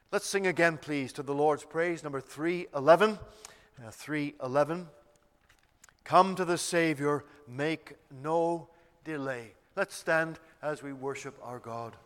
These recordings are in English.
Let's sing again, please, to the Lord's praise, number 311. 311. Come to the Savior, make no delay. Let's stand as we worship our God.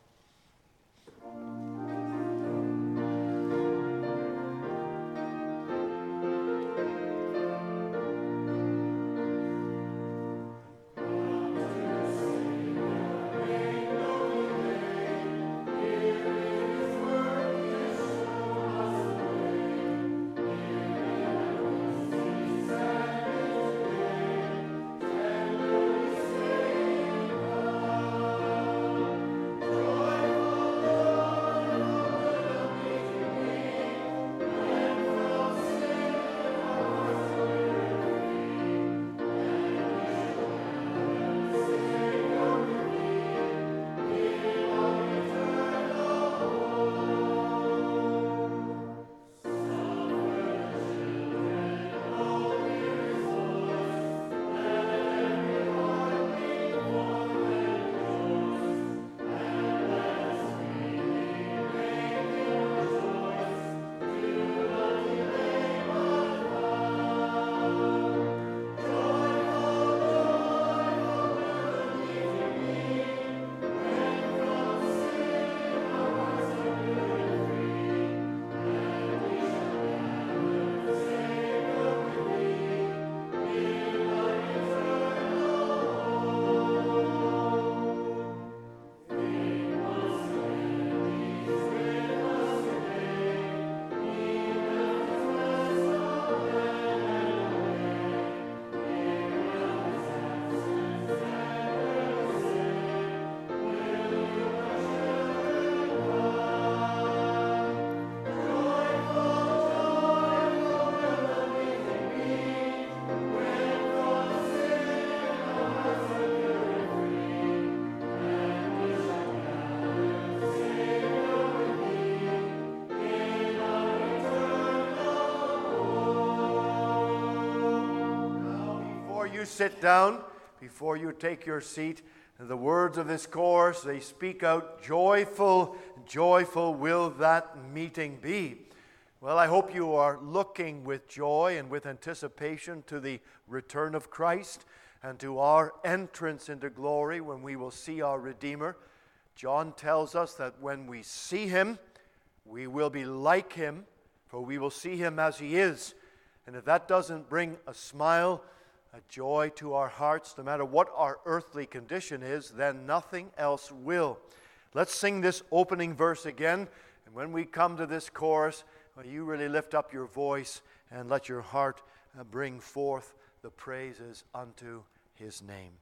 Sit down, before you take your seat, the words of this chorus, they speak out, joyful, joyful will that meeting be. Well, I hope you are looking with joy and with anticipation to the return of Christ and to our entrance into glory when we will see our Redeemer. John tells us that when we see him, we will be like him, for we will see him as he is. And if that doesn't bring a smile, a joy to our hearts, no matter what our earthly condition is, then nothing else will. Let's sing this opening verse again, and when we come to this chorus, you really lift up your voice and let your heart bring forth the praises unto his name.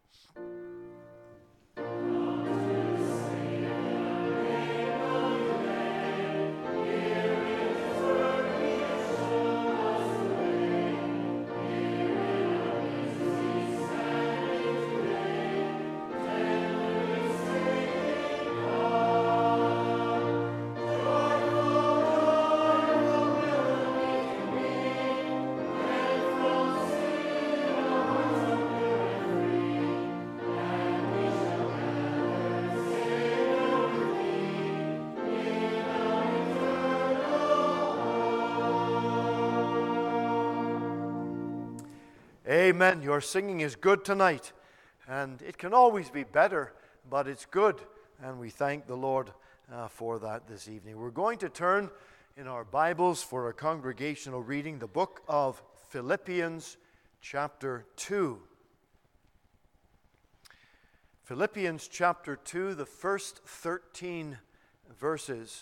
Amen. Your singing is good tonight, and it can always be better, but it's good, and we thank the Lord for that this evening. We're going to turn in our Bibles for a congregational reading, the book of Philippians, chapter 2. Philippians chapter 2, the first 13 verses.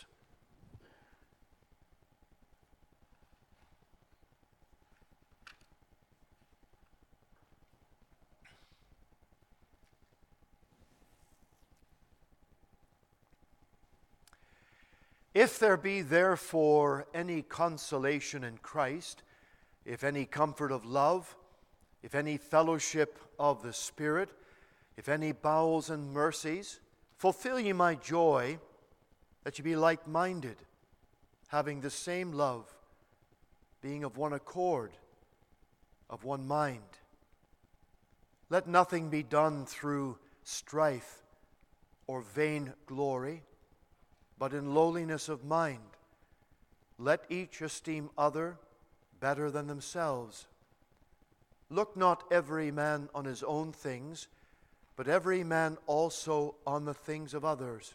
If there be therefore any consolation in Christ, if any comfort of love, if any fellowship of the Spirit, if any bowels and mercies, fulfill ye my joy, that ye be like-minded, having the same love, being of one accord, of one mind. Let nothing be done through strife or vain glory, but in lowliness of mind, let each esteem other better than themselves. Look not every man on his own things, but every man also on the things of others.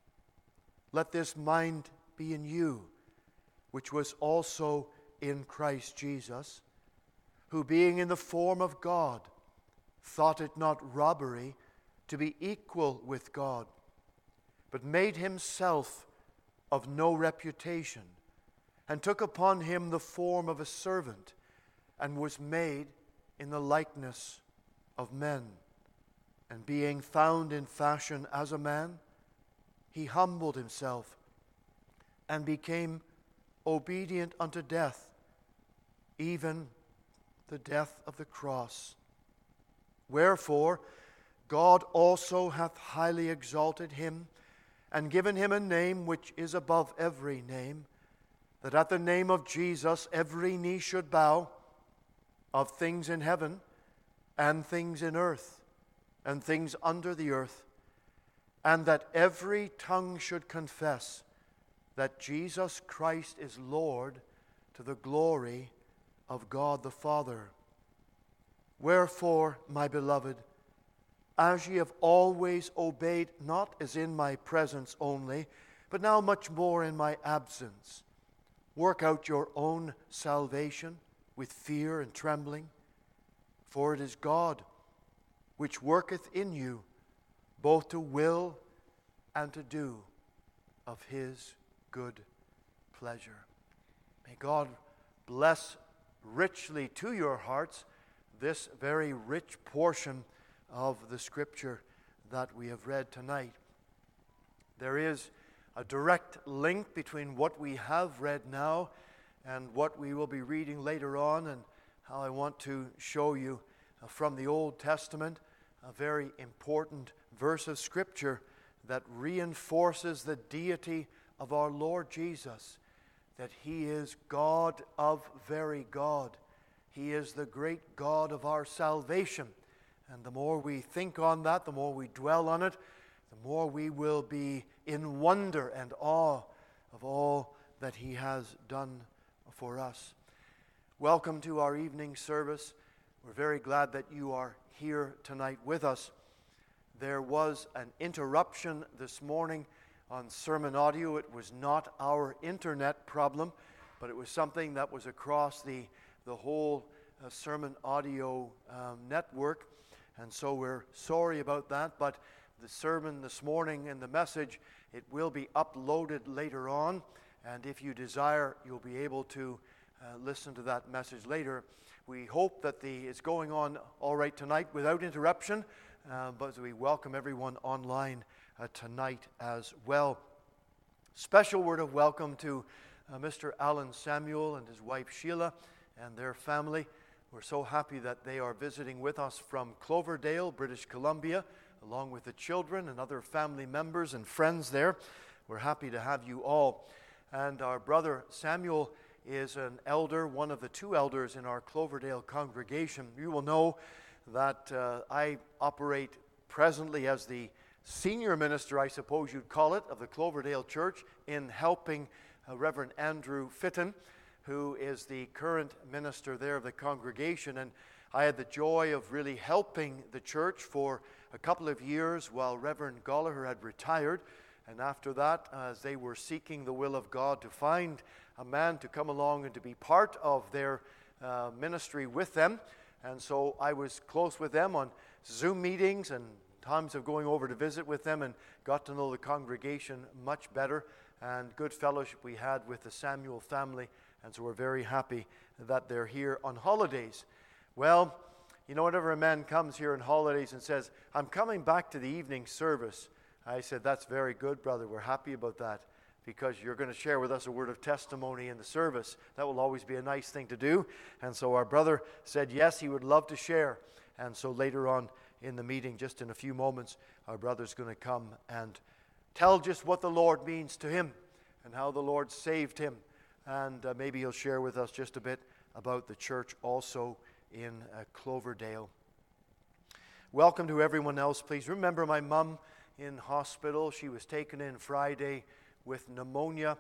Let this mind be in you, which was also in Christ Jesus, who being in the form of God, thought it not robbery to be equal with God, but made himself of no reputation, and took upon him the form of a servant, and was made in the likeness of men. And being found in fashion as a man, he humbled himself, and became obedient unto death, even the death of the cross. Wherefore God also hath highly exalted him, and given him a name which is above every name, that at the name of Jesus every knee should bow, of things in heaven, and things in earth, and things under the earth, and that every tongue should confess that Jesus Christ is Lord, to the glory of God the Father. Wherefore, my beloved, as ye have always obeyed, not as in my presence only, but now much more in my absence, work out your own salvation with fear and trembling, for it is God which worketh in you both to will and to do of his good pleasure. May God bless richly to your hearts this very rich portion of the Scripture that we have read tonight. There is a direct link between what we have read now and what we will be reading later on, and how I want to show you from the Old Testament a very important verse of Scripture that reinforces the deity of our Lord Jesus, that he is God of very God. He is the great God of our salvation. And the more we think on that, the more we dwell on it, the more we will be in wonder and awe of all that he has done for us. Welcome to our evening service. We're very glad that you are here tonight with us. There was an interruption this morning on sermon audio. It was not our internet problem, but it was something that was across the whole sermon audio network. And so we're sorry about that, but the sermon this morning and the message, it will be uploaded later on. And if you desire, you'll be able to listen to that message later. We hope that it's going on all right tonight without interruption, but we welcome everyone online tonight as well. Special word of welcome to Mr. Alan Samuel and his wife Sheila and their family. We're so happy that they are visiting with us from Cloverdale, British Columbia, along with the children and other family members and friends there. We're happy to have you all. And our brother Samuel is an elder, one of the two elders in our Cloverdale congregation. You will know that I operate presently as the senior minister, I suppose you'd call it, of the Cloverdale Church in helping Reverend Andrew Fitton, who is the current minister there of the congregation. And I had the joy of really helping the church for a couple of years while Reverend Gallagher had retired. And after that, as they were seeking the will of God to find a man to come along and to be part of their ministry with them. And so I was close with them on Zoom meetings and times of going over to visit with them, and got to know the congregation much better, and good fellowship we had with the Samuel family. And so we're very happy that they're here on holidays. Well, you know, whenever a man comes here on holidays and says, I'm coming back to the evening service, I said, that's very good, brother. We're happy about that, because you're going to share with us a word of testimony in the service. That will always be a nice thing to do. And so our brother said, yes, he would love to share. And so later on in the meeting, just in a few moments, our brother's going to come and tell just what the Lord means to him and how the Lord saved him. And maybe he'll share with us just a bit about the church also in Cloverdale. Welcome to everyone else. Please remember my mom in hospital. She was taken in Friday with pneumonia,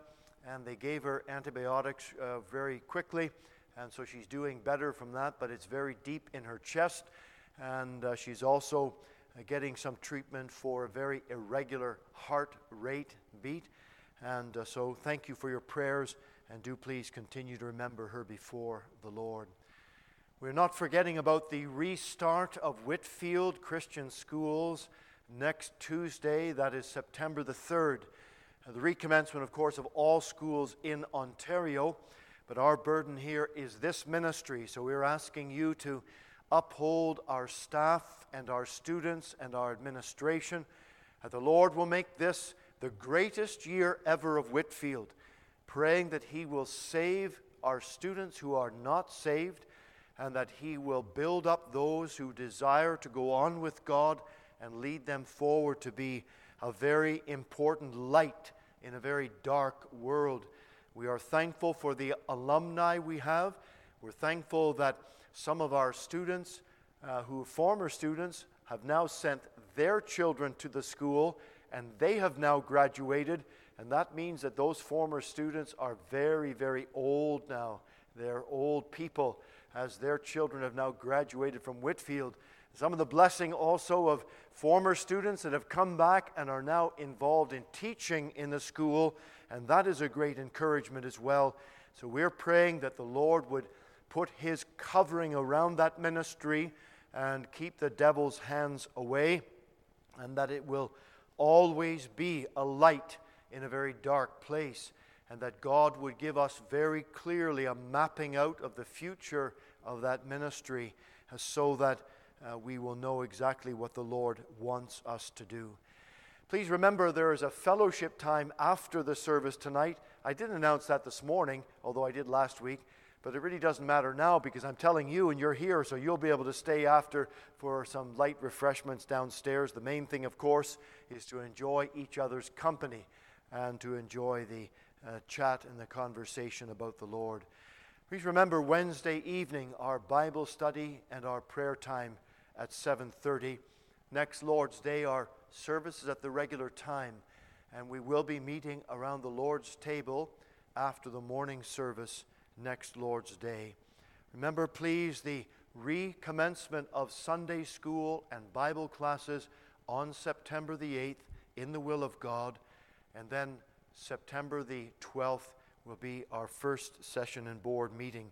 and they gave her antibiotics very quickly, and so she's doing better from that, but it's very deep in her chest, and she's also getting some treatment for a very irregular heart rate beat. And so thank you for your prayers, and do please continue to remember her before the Lord. We're not forgetting about the restart of Whitfield Christian Schools next Tuesday, that is September the 3rd. The recommencement, of course, of all schools in Ontario, but our burden here is this ministry, so we're asking you to uphold our staff and our students and our administration, that the Lord will make this the greatest year ever of Whitfield, praying that He will save our students who are not saved, and that He will build up those who desire to go on with God and lead them forward to be a very important light in a very dark world. We are thankful for the alumni we have. We're thankful that some of our students, who are former students, have now sent their children to the school, and they have now graduated, and that means that those former students are very, very old now. They're old people, as their children have now graduated from Whitfield. Some of the blessing also of former students that have come back and are now involved in teaching in the school, and that is a great encouragement as well. So we're praying that the Lord would put His covering around that ministry and keep the devil's hands away, and that it will always be a light in a very dark place, and that God would give us very clearly a mapping out of the future of that ministry, so that we will know exactly what the Lord wants us to do. Please remember, there is a fellowship time after the service tonight. I didn't announce that this morning, although I did last week, but it really doesn't matter now because I'm telling you and you're here, so you'll be able to stay after for some light refreshments downstairs. The main thing, of course, is to enjoy each other's company and to enjoy the chat and the conversation about the Lord. Please remember, Wednesday evening, our Bible study and our prayer time at 7:30. Next Lord's Day, our service is at the regular time, and we will be meeting around the Lord's table after the morning service next Lord's Day. Remember, please, the recommencement of Sunday school and Bible classes on September the 8th in the will of God, and then September the 12th will be our first session and board meeting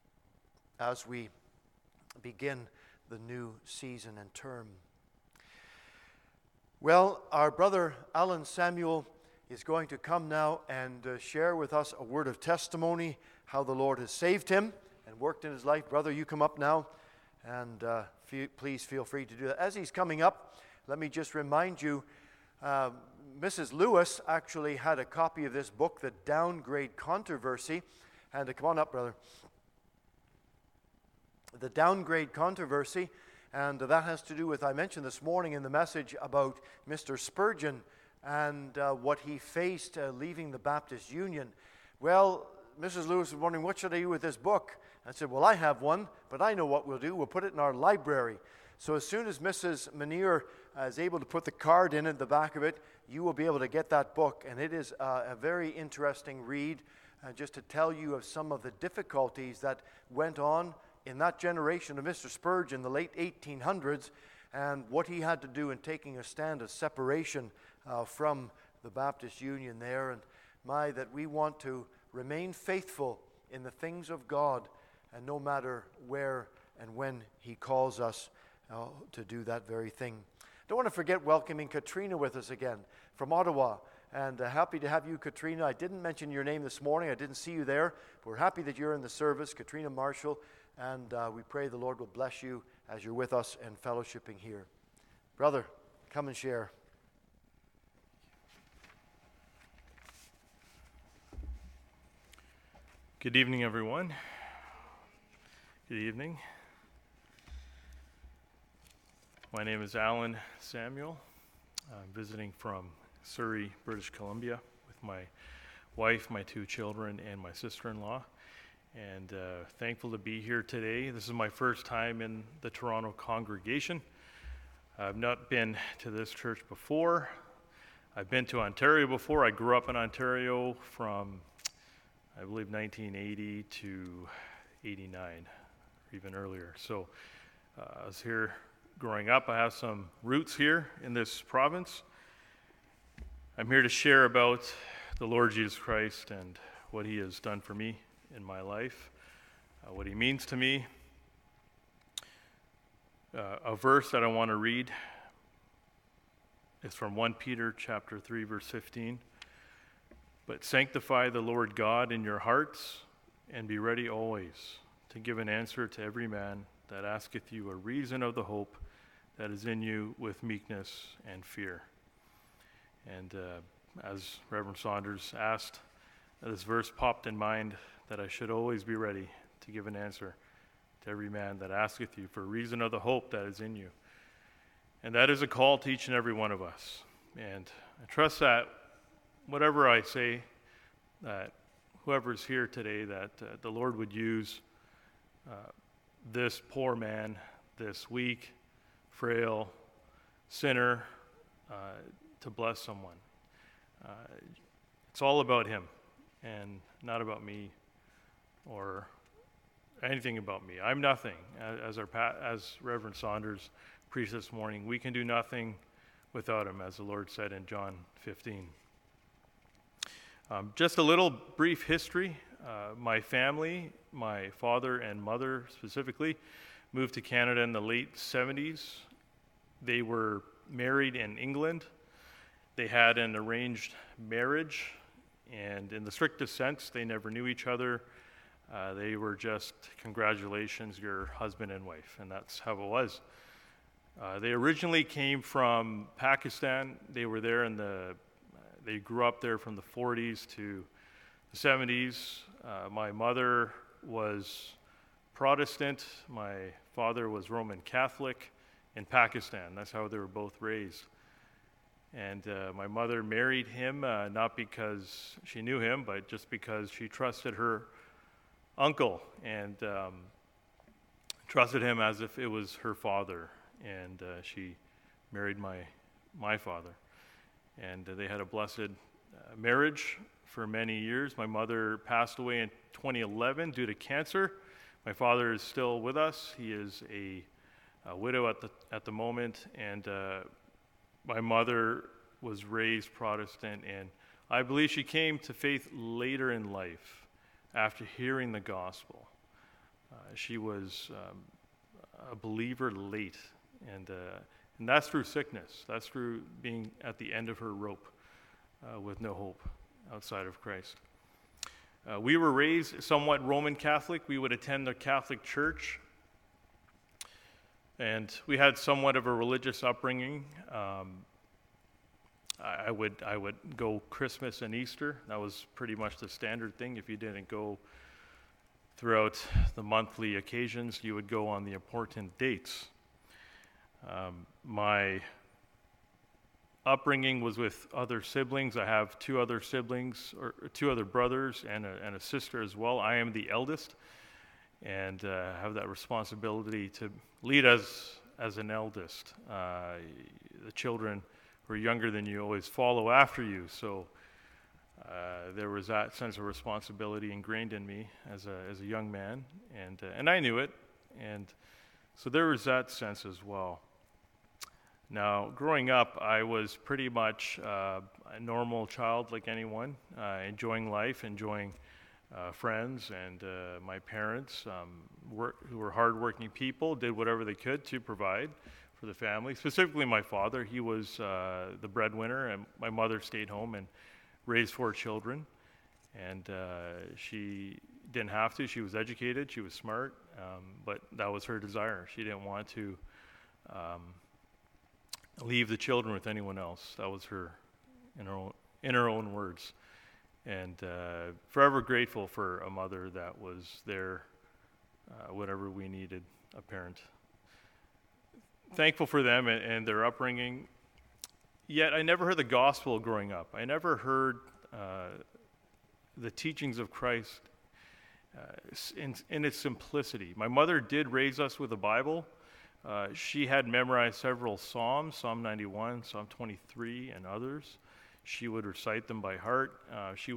as we begin the new season and term. Well, our brother Alan Samuel is going to come now and share with us a word of testimony, how the Lord has saved him and worked in his life. Brother, you come up now, and please feel free to do that. As he's coming up, let me just remind you, Mrs. Lewis actually had a copy of this book, The Downgrade Controversy. And come on up, brother. The Downgrade Controversy, and that has to do with, I mentioned this morning in the message about Mr. Spurgeon and what he faced leaving the Baptist Union. Well, Mrs. Lewis was wondering, what should I do with this book? I said, well, I have one, but I know what we'll do. We'll put it in our library. So as soon as Mrs. Manier is able to put the card in at the back of it, you will be able to get that book. And it is a very interesting read, just to tell you of some of the difficulties that went on in that generation of Mr. Spurgeon, the late 1800s, and what he had to do in taking a stand of separation from the Baptist Union there. And that we want to remain faithful in the things of God, and no matter where and when He calls us to do that very thing. Don't want to forget welcoming Katrina with us again from Ottawa. And happy to have you, Katrina. I didn't mention your name this morning. I didn't see you there. But we're happy that you're in the service, Katrina Marshall. And we pray the Lord will bless you as you're with us and fellowshipping here. Brother, come and share. Good evening, everyone. Good evening. My name is Alan Samuel. I'm visiting from Surrey, British Columbia with my wife, my two children, and my sister-in-law. And thankful to be here today. This is my first time in the Toronto congregation. I've not been to this church before. I've been to Ontario before. I grew up in Ontario from I believe 1980 to 89, or even earlier. So I was here growing up. I have some roots here in this province. I'm here to share about the Lord Jesus Christ and what he has done for me in my life, what he means to me. A verse that I want to read is from 1 Peter chapter 3, verse 15. But sanctify the Lord God in your hearts, and be ready always to give an answer to every man that asketh you a reason of the hope that is in you with meekness and fear. And as Reverend Saunders asked, this verse popped in mind that I should always be ready to give an answer to every man that asketh you for a reason of the hope that is in you. And that is a call to each and every one of us. And I trust that whatever I say, that whoever's here today, that the Lord would use this poor man, this weak, frail sinner, to bless someone. It's all about him and not about me or anything about me. I'm nothing. As Reverend Saunders preached this morning, we can do nothing without him, as the Lord said in John 15. Just a little brief history. My family, my father and mother specifically, moved to Canada in the late 70s. They were married in England. They had an arranged marriage, and in the strictest sense, they never knew each other. They were just, congratulations, you're husband and wife, and that's how it was. They originally came from Pakistan. They were there they grew up there from the 40s to the 70s. My mother was Protestant. My father was Roman Catholic in Pakistan. That's how they were both raised. And my mother married him not because she knew him, but just because she trusted her uncle and trusted him as if it was her father. And she married my father. And they had a blessed marriage for many years. My mother passed away in 2011 due to cancer. My father is still with us. He is a widow at the moment, and my mother was raised Protestant, and I believe she came to faith later in life after hearing the gospel. She was a believer late, and that's through sickness. That's through being at the end of her rope with no hope outside of Christ. We were raised somewhat Roman Catholic. We would attend the Catholic Church, and we had somewhat of a religious upbringing. I would go Christmas and Easter. That was pretty much the standard thing. If you didn't go throughout the monthly occasions, you would go on the important dates. My upbringing was with other siblings. I have two other siblings, or two other brothers, and a sister as well. I am the eldest, and have that responsibility to lead as an eldest. The children who are younger than you always follow after you, so there was that sense of responsibility ingrained in me as a young man, and I knew it, and so there was that sense as well. Now, growing up, I was pretty much a normal child like anyone, enjoying life, enjoying friends, and my parents, who were hardworking people, did whatever they could to provide for the family. Specifically, my father, he was the breadwinner, and my mother stayed home and raised 4 children. And she didn't have to. She was educated, she was smart, but that was her desire. She didn't want to leave the children with anyone else. That was her, in her own words. And forever grateful for a mother that was there whenever we needed a parent. Thankful for them and their upbringing. Yet I never heard the gospel growing up. I never heard the teachings of Christ in its simplicity. My mother did raise us with a Bible. She had memorized several Psalms, Psalm 91, Psalm 23, and others. She would recite them by heart. She would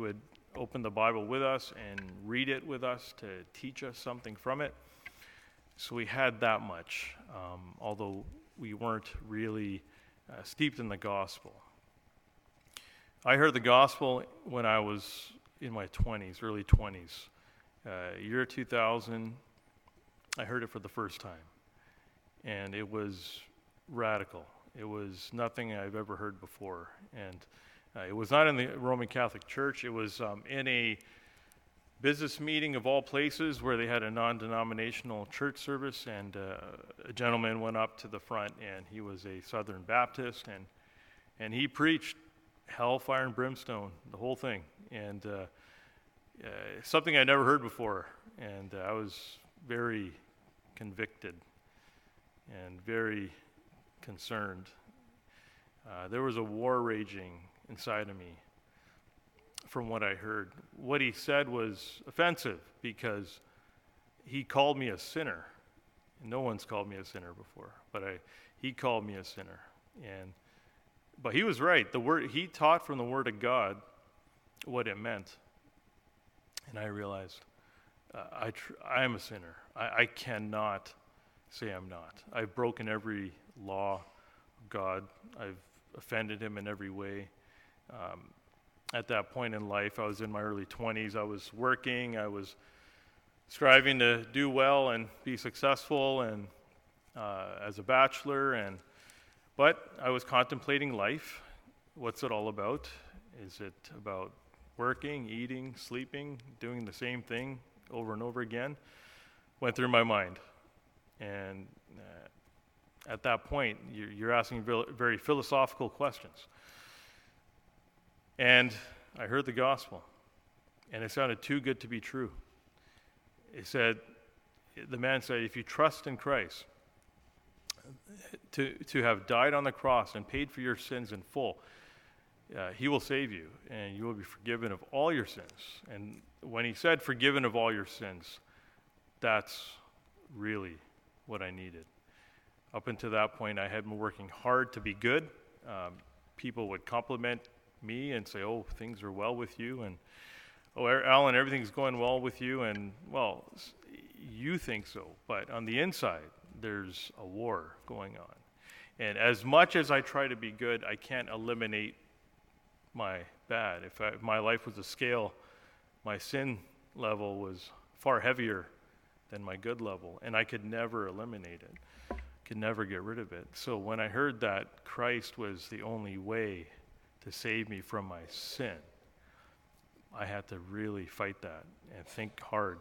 open the Bible with us and read it with us to teach us something from it. So we had that much, although we weren't really steeped in the gospel. I heard the gospel when I was in my 20s, early 20s. Year 2000, I heard it for the first time. And it was radical. It was nothing I've ever heard before. And it was not in the Roman Catholic Church. It was in a business meeting of all places where they had a non-denominational church service, and a gentleman went up to the front, and he was a Southern Baptist, and he preached hellfire and brimstone, the whole thing, and something I'd never heard before, and I was very convicted and very concerned. There was a war raging inside of me from what I heard. What he said was offensive because he called me a sinner. No one's called me a sinner before, but he called me a sinner. But he was right. He taught from the Word of God what it meant. And I realized I am a sinner. I cannot say I'm not. I've broken every law of God. I've offended him in every way. At that point in life, I was in my early 20s. I was working. I was striving to do well and be successful, and as a bachelor. But I was contemplating life. What's it all about? Is it about working, eating, sleeping, doing the same thing over and over again? Went through my mind. And at that point, you're asking very philosophical questions. And I heard the gospel, and it sounded too good to be true. The man said, if you trust in Christ, to have died on the cross and paid for your sins in full, he will save you, and you will be forgiven of all your sins. And when he said forgiven of all your sins, that's really what I needed. Up until that point, I had been working hard to be good. People would compliment me and say, oh, things are well with you, and oh, Alan, everything's going well with you, and well, you think so, but on the inside, there's a war going on. And as much as I try to be good, I can't eliminate my bad. If my life was a scale, my sin level was far heavier than my good level, and I could never eliminate it, could never get rid of it. So when I heard that Christ was the only way to save me from my sin, I had to really fight that and think hard.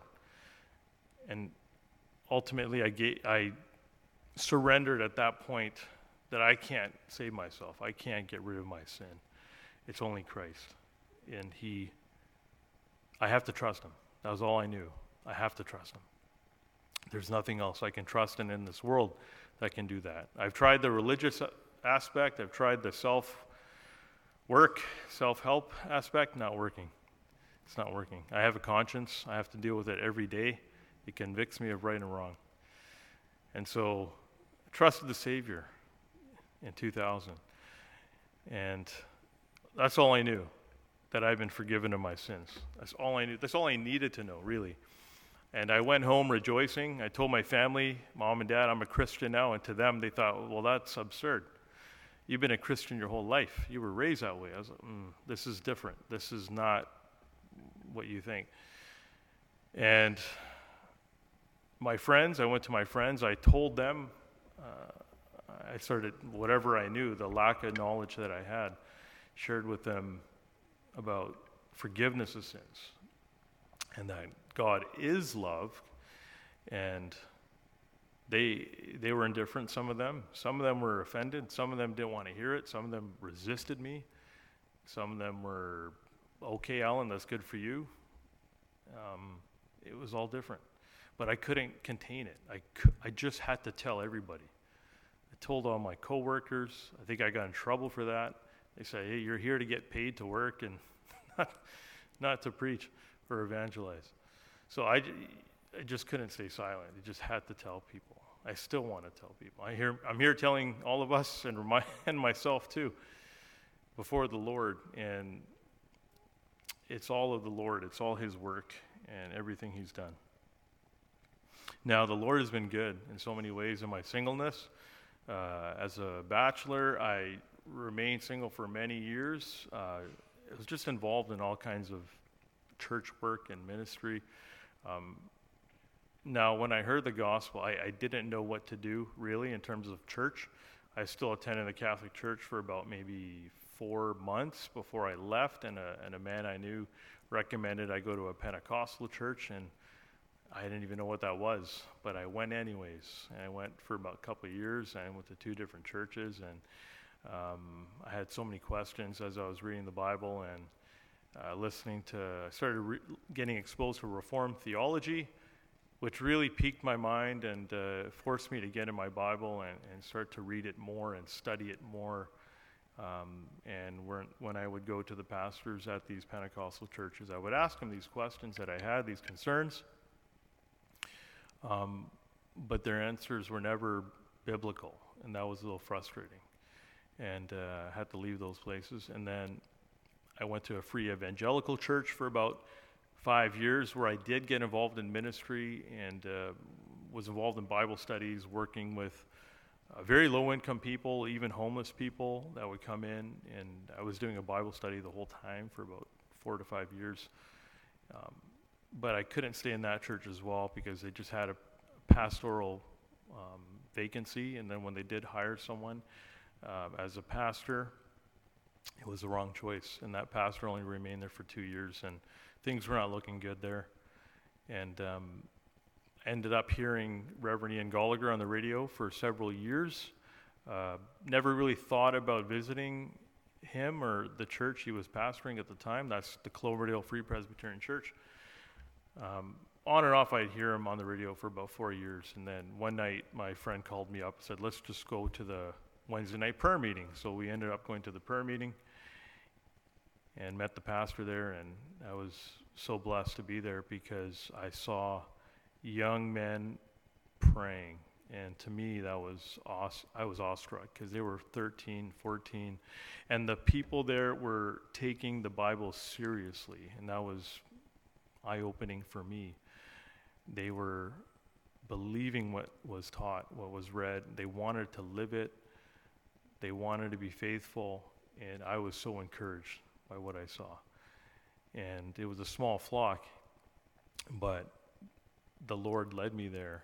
And ultimately, I surrendered at that point that I can't save myself. I can't get rid of my sin. It's only Christ. And I have to trust him. That was all I knew. I have to trust him. There's nothing else I can trust in this world that can do that. I've tried the religious aspect. I've tried the self-work, self-help aspect. Not working. It's not working. I have a conscience. I have to deal with it every day. It convicts me of right and wrong. And so I trusted the Savior in 2000. And that's all I knew, that I've been forgiven of my sins. That's all I knew. That's all I needed to know, really. And I went home rejoicing. I told my family, Mom and Dad, I'm a Christian now. And to them, they thought, well, that's absurd. You've been a Christian your whole life. You were raised that way. I was like, this is different. This is not what you think. And my friends, I went to my friends. I told them, I started, whatever I knew, the lack of knowledge that I had, shared with them about forgiveness of sins and that God is love. And they were indifferent, some of them. Some of them were offended. Some of them didn't want to hear it. Some of them resisted me. Some of them were, okay, Alan, that's good for you. It was all different. But I couldn't contain it. I just had to tell everybody. I told all my coworkers. I think I got in trouble for that. They say, hey, you're here to get paid to work and not to preach or evangelize. So I just couldn't stay silent. I just had to tell people. I still want to tell people. I'm here telling all of us and myself too before the Lord. And it's all of the Lord. It's all his work and everything he's done. Now, the Lord has been good in so many ways in my singleness. As a bachelor, I remained single for many years. I was just involved in all kinds of church work and ministry. Now, when I heard the gospel, I didn't know what to do, really, in terms of church. I still attended the Catholic Church for about maybe 4 months before I left, and a man I knew recommended I go to a Pentecostal church, and I didn't even know what that was, but I went anyways. And I went for about a couple of years, and I went to 2 different churches, and I had so many questions as I was reading the Bible and I started getting exposed to Reformed theology, which really piqued my mind and forced me to get in my Bible and start to read it more and study it more. And when I would go to the pastors at these Pentecostal churches, I would ask them these questions that I had, these concerns. But their answers were never biblical, and that was a little frustrating. And I had to leave those places. And then I went to a free evangelical church for about 5 years where I did get involved in ministry and was involved in Bible studies, working with very low-income people, even homeless people that would come in. And I was doing a Bible study the whole time for about 4 to 5 years. But I couldn't stay in that church as well because they just had a pastoral vacancy. And then when they did hire someone as a pastor, it was the wrong choice. And that pastor only remained there for 2 years, and things were not looking good there. And ended up hearing Reverend Ian Gallagher on the radio for several years. Never really thought about visiting him or the church he was pastoring at the time. That's the Cloverdale Free Presbyterian Church. On and off, I'd hear him on the radio for about 4 years. And then one night, my friend called me up and said, let's just go to the Wednesday night prayer meeting. So we ended up going to the prayer meeting and met the pastor there. And I was so blessed to be there because I saw young men praying. And to me, that was I was awestruck because they were 13, 14. And the people there were taking the Bible seriously. And that was eye-opening for me. They were believing what was taught, what was read. They wanted to live it. They wanted to be faithful, and I was so encouraged by what I saw. And it was a small flock, but the Lord led me there,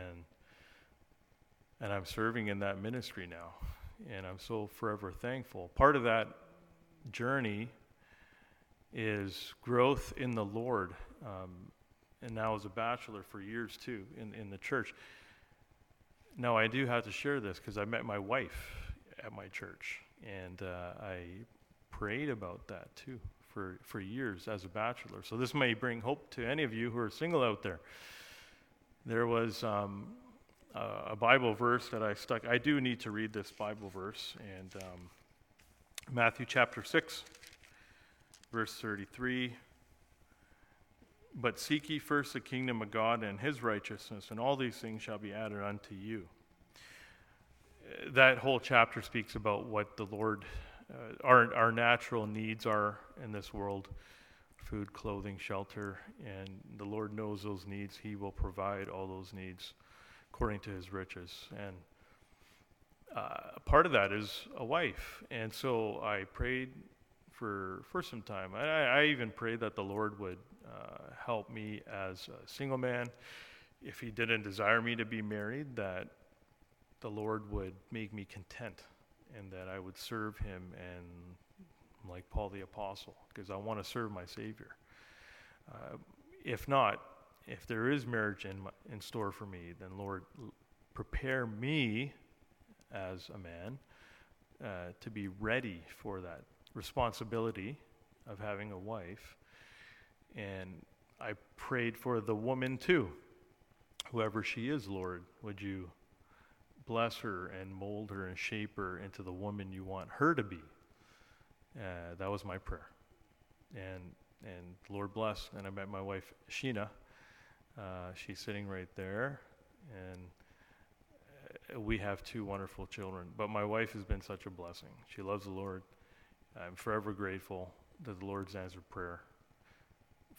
and I'm serving in that ministry now, and I'm so forever thankful. Part of that journey is growth in the Lord, and now as a bachelor for years too in the church. Now I do have to share this because I met my wife at my church, and I prayed about that too for years as a bachelor. So this may bring hope to any of you who are single out there. There was a Bible verse that I stuck. I do need to read this Bible verse, and Matthew chapter 6, verse 33. But seek ye first the kingdom of God and his righteousness, and all these things shall be added unto you. That whole chapter speaks about what the Lord, our natural needs are in this world: food, clothing, shelter, and the Lord knows those needs. He will provide all those needs according to his riches. And part of that is a wife. And so I prayed for some time. I even prayed that the Lord would help me as a single man. If he didn't desire me to be married, that the Lord would make me content and that I would serve him, and like Paul the Apostle, because I want to serve my Savior. If not, if there is marriage in store for me, then Lord, prepare me as a man to be ready for that responsibility of having a wife. And I prayed for the woman too. Whoever she is, Lord, would you bless her and mold her and shape her into the woman you want her to be. That was my prayer. And the Lord blessed, and I met my wife, Sheena. She's sitting right there, and we have 2 wonderful children. But my wife has been such a blessing. She loves the Lord. I'm forever grateful that the Lord's answered prayer.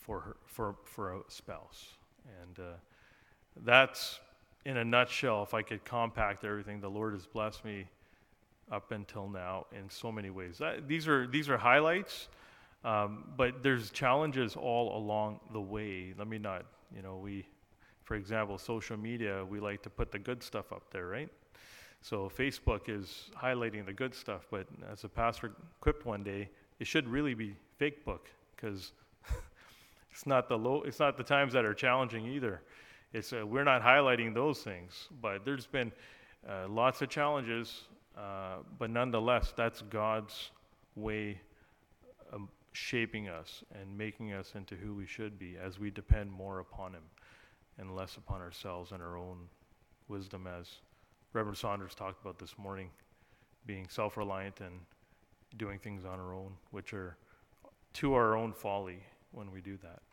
for a spouse. And that's, in a nutshell, if I could compact everything, the Lord has blessed me up until now in so many ways. These are highlights, but there's challenges all along the way. Let me not, for example, social media, we like to put the good stuff up there, right? So Facebook is highlighting the good stuff, but as a pastor quipped one day, it should really be fake book, because it's not the times that are challenging either. It's we're not highlighting those things, but there's been lots of challenges, but nonetheless, that's God's way of shaping us and making us into who we should be as we depend more upon Him and less upon ourselves and our own wisdom, as Reverend Saunders talked about this morning, being self-reliant and doing things on our own, which are to our own folly when we do that.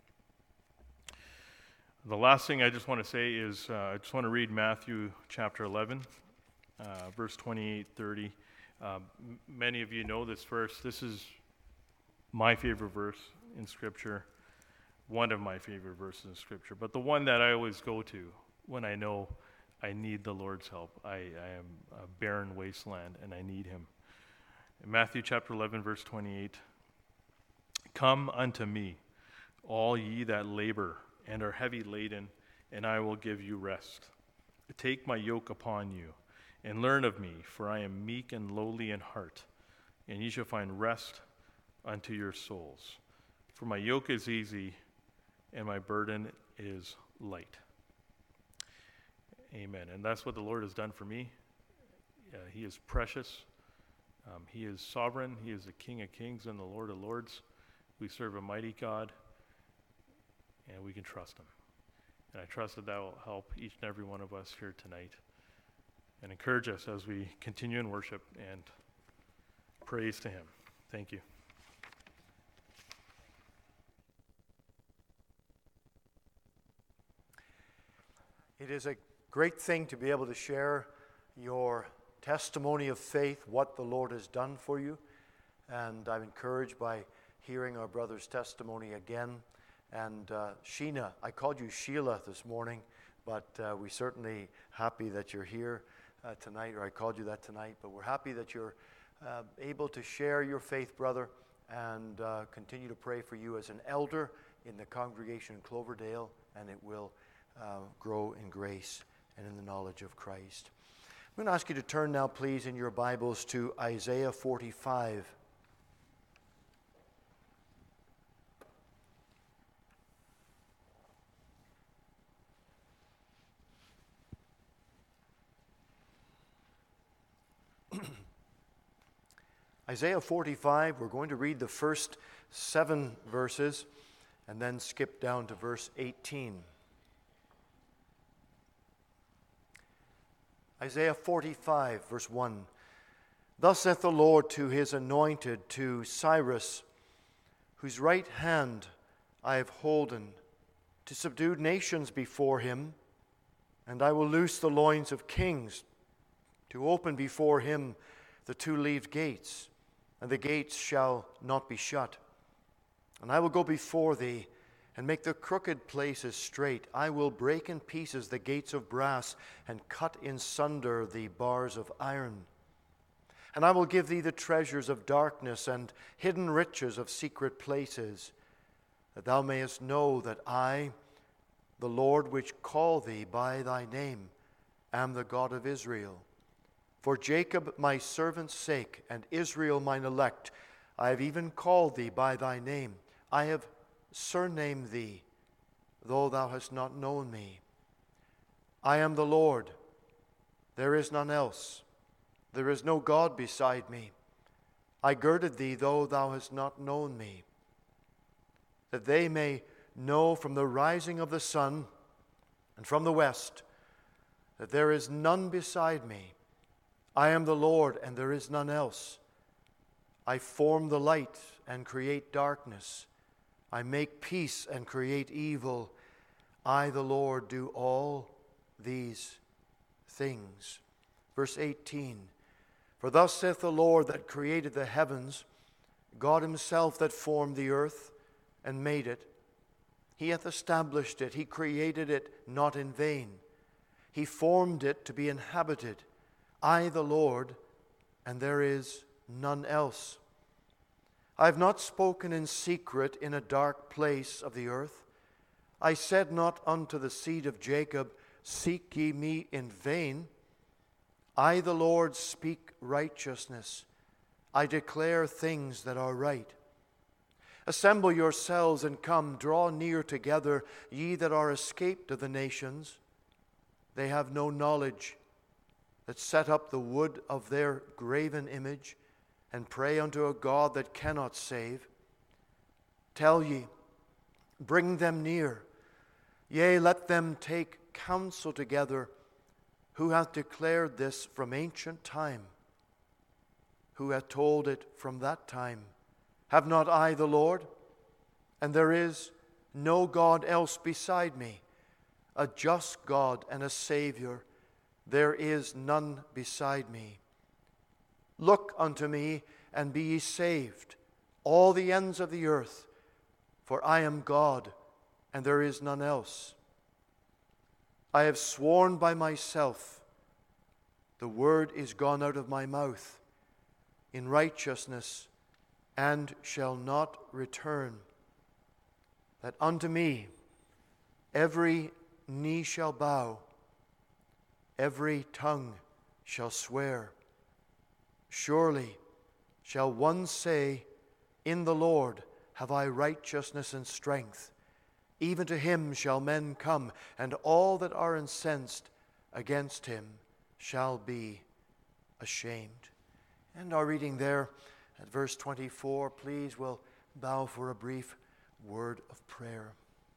The last thing I just want to say is I just want to read Matthew chapter 11, verse 28, 30. Many of you know this verse. This is my favorite verse in Scripture, one of my favorite verses in Scripture, but the one that I always go to when I know I need the Lord's help. I am a barren wasteland and I need Him. In Matthew chapter 11, verse 28, "Come unto me, all ye that labor and are heavy laden, and I will give you rest. Take my yoke upon you, and learn of me, for I am meek and lowly in heart, and ye shall find rest unto your souls. For my yoke is easy, and my burden is light." Amen. And that's what the Lord has done for me. He is precious. He is sovereign. He is the King of kings and the Lord of lords. We serve a mighty God, and we can trust Him. And I trust that will help each and every one of us here tonight and encourage us as we continue in worship and praise to Him. Thank you. It is a great thing to be able to share your testimony of faith, what the Lord has done for you. And I'm encouraged by hearing our brother's testimony again. And Sheena, I called you Sheila this morning, but we're certainly happy that you're here tonight, or I called you that tonight. But we're happy that you're able to share your faith, brother, and continue to pray for you as an elder in the congregation in Cloverdale, and it will grow in grace and in the knowledge of Christ. I'm going to ask you to turn now, please, in your Bibles to Isaiah 45. Isaiah 45, we're going to read the first 7 verses and then skip down to verse 18. Isaiah 45, verse 1. "Thus saith the Lord to His anointed, to Cyrus, whose right hand I have holden, to subdue nations before Him, and I will loose the loins of kings, to open before Him the two-leaved gates, and the gates shall not be shut. And I will go before thee, and make the crooked places straight. I will break in pieces the gates of brass, and cut in sunder the bars of iron. And I will give thee the treasures of darkness, and hidden riches of secret places, that thou mayest know that I, the Lord which call thee by thy name, am the God of Israel. For Jacob my servant's sake, and Israel mine elect, I have even called thee by thy name. I have surnamed thee, though thou hast not known me. I am the Lord, there is none else. There is no God beside me. I girded thee, though thou hast not known me, that they may know from the rising of the sun and from the west that there is none beside me. I am the Lord, and there is none else. I form the light and create darkness. I make peace and create evil. I, the Lord, do all these things. Verse 18, For thus saith the Lord that created the heavens, God Himself that formed the earth and made it, He hath established it. He created it not in vain. He formed it to be inhabited. I, the Lord, and there is none else. I have not spoken in secret in a dark place of the earth. I said not unto the seed of Jacob, Seek ye me in vain. I, the Lord, speak righteousness. I declare things that are right. Assemble yourselves and come, draw near together, ye that are escaped of the nations. They have no knowledge, that set up the wood of their graven image, and pray unto a God that cannot save. Tell ye, bring them near, yea, let them take counsel together, who hath declared this from ancient time, who hath told it from that time. Have not I the Lord? And there is no God else beside me, a just God and a Savior. There is none beside me. Look unto me, and be ye saved, all the ends of the earth, for I am God, and there is none else. I have sworn by myself, the word is gone out of my mouth, in righteousness, and shall not return, that unto me every knee shall bow, every tongue shall swear. Surely shall one say, In the Lord have I righteousness and strength. Even to him shall men come, and all that are incensed against him shall be ashamed. And our reading there at verse 24, please, we'll bow for a brief word of prayer.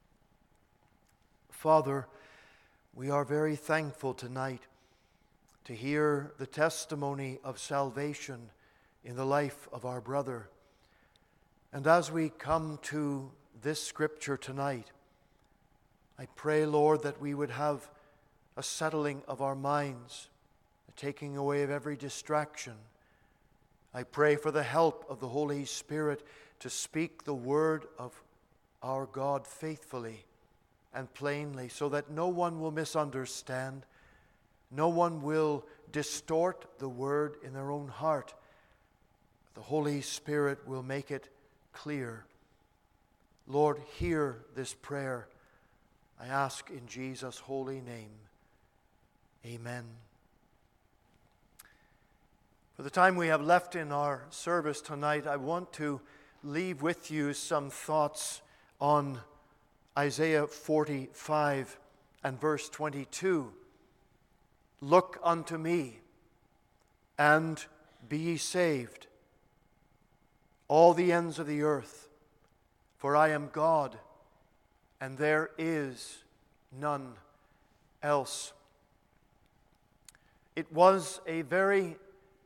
Father, we are very thankful tonight to hear the testimony of salvation in the life of our brother. And as we come to this scripture tonight, I pray, Lord, that we would have a settling of our minds, a taking away of every distraction. I pray for the help of the Holy Spirit to speak the word of our God faithfully and plainly, so that no one will misunderstand, no one will distort the word in their own heart. The Holy Spirit will make it clear. Lord, hear this prayer. I ask in Jesus' holy name. Amen. For the time we have left in our service tonight, I want to leave with you some thoughts on Isaiah 45 and verse 22. Look unto me, and be ye saved, all the ends of the earth, for I am God, and there is none else. It was a very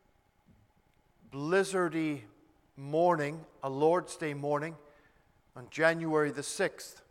blizzardy morning, a Lord's Day morning, on January the 6th,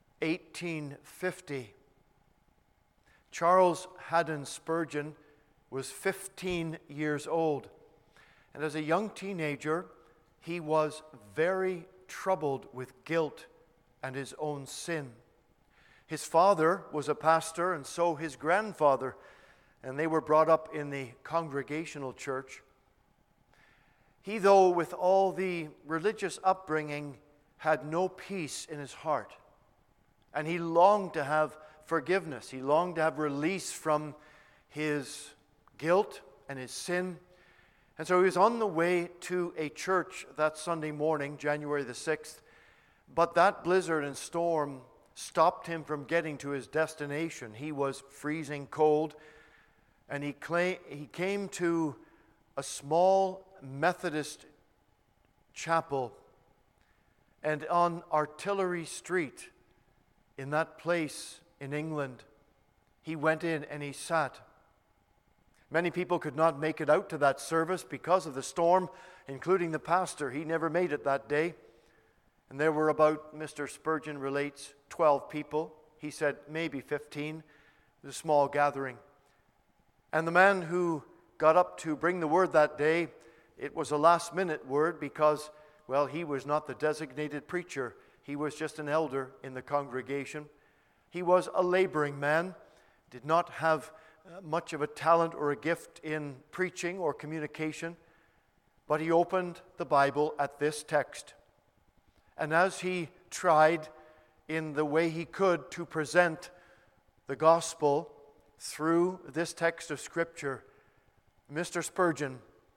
1850. Charles Haddon Spurgeon was 15 years old, and as a young teenager, he was very troubled with guilt and his own sin. His father was a pastor, and so his grandfather, and they were brought up in the Congregational church. He, though, with all the religious upbringing, had no peace in his heart, and he longed to have forgiveness. He longed to have release from his guilt and his sin. And so he was on the way to a church that Sunday morning, January the 6th, but that blizzard and storm stopped him from getting to his destination. He was freezing cold, and he came to a small Methodist chapel, and on Artillery Street, in that place in England, he went in and he sat. Many people could not make it out to that service because of the storm, including the pastor. He never made it that day. And there were about, Mr. Spurgeon relates, 12 people. He said maybe 15. It was a small gathering. And the man who got up to bring the word that day, it was a last-minute word because, well, he was not the designated preacher. He was just an elder in the congregation. He was a laboring man, did not have much of a talent or a gift in preaching or communication, but he opened the Bible at this text. And as he tried in the way he could to present the gospel through this text of Scripture, Mr. Spurgeon,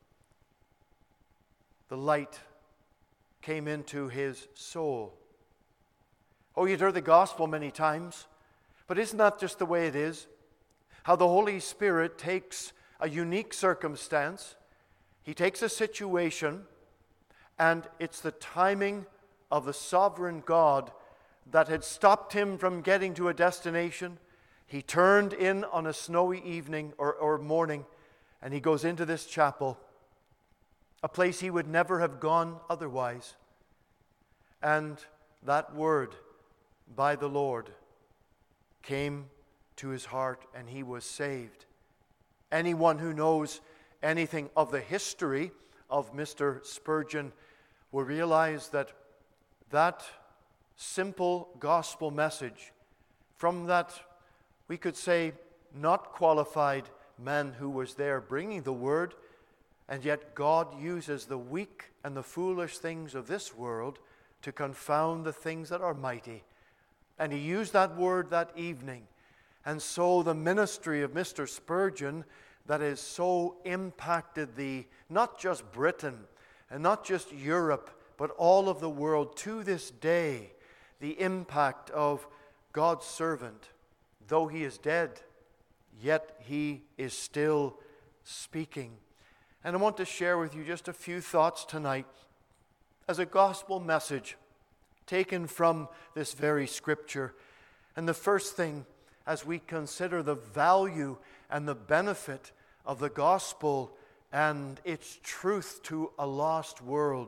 the light came into his soul. Oh, you'd heard the gospel many times, but isn't that just the way it is? How the Holy Spirit takes a unique circumstance, He takes a situation, and it's the timing of the sovereign God that had stopped him from getting to a destination. He turned in on a snowy evening or morning, and he goes into this chapel, a place he would never have gone otherwise. And that word by the Lord came to his heart, and he was saved. Anyone who knows anything of the history of Mr. Spurgeon will realize that that simple gospel message from that, we could say, not qualified man who was there bringing the word, and yet God uses the weak and the foolish things of this world to confound the things that are mighty. And he used that word that evening. And so the ministry of Mr. Spurgeon that has so impacted not just Britain and not just Europe, but all of the world to this day, the impact of God's servant, though he is dead, yet he is still speaking. And I want to share with you just a few thoughts tonight as a gospel message taken from this very scripture. And the first thing, as we consider the value and the benefit of the gospel and its truth to a lost world,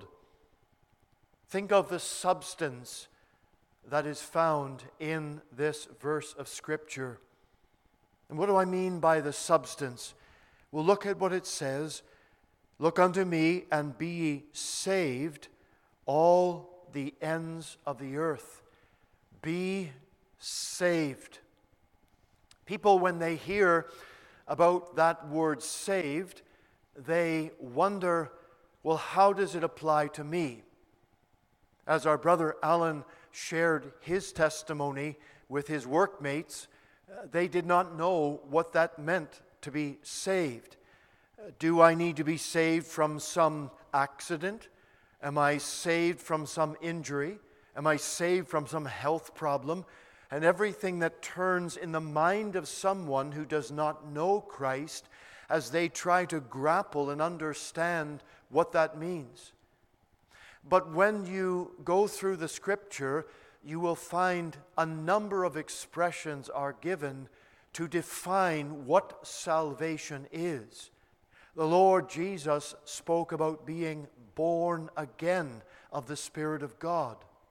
think of the substance that is found in this verse of Scripture. And what do I mean by the substance? We'll look at what it says. Look unto me and be ye saved, all the ends of the earth. Be saved. People, when they hear about that word saved, they wonder, well, how does it apply to me? As our brother Alan shared his testimony with his workmates, they did not know what that meant to be saved. Do I need to be saved from some accident? Am I saved from some injury? Am I saved from some health problem? And everything that turns in the mind of someone who does not know Christ as they try to grapple and understand what that means. But when you go through the Scripture, you will find a number of expressions are given to define what salvation is. The Lord Jesus spoke about being born again of the Spirit of God.